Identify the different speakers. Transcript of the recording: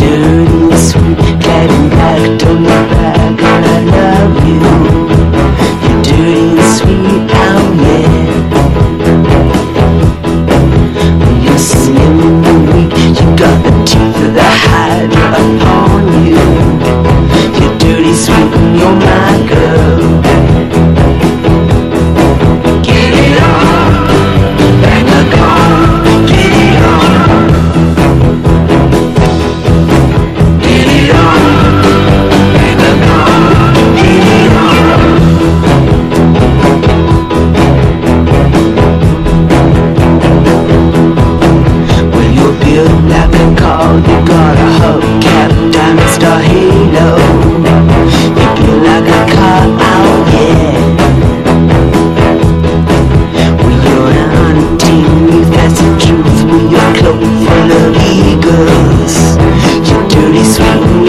Speaker 1: dirty, sweet Cadillac, don't look back, and I love you. You're dirty and sweet, oh yeah. You're slim and weak, you got the teeth that hide upon you. You're dirty, sweet, and you're my girl. Get it on, bang a gong, get it on. Get it on, bang a gong, get it on. Well, you're built like a car, you got a hubcap, diamond star halo. You feel like a car, oh yeah. Well, you're an hunting leaf, that's the truth. With your cloak full of eagles, you're dirty, sweet,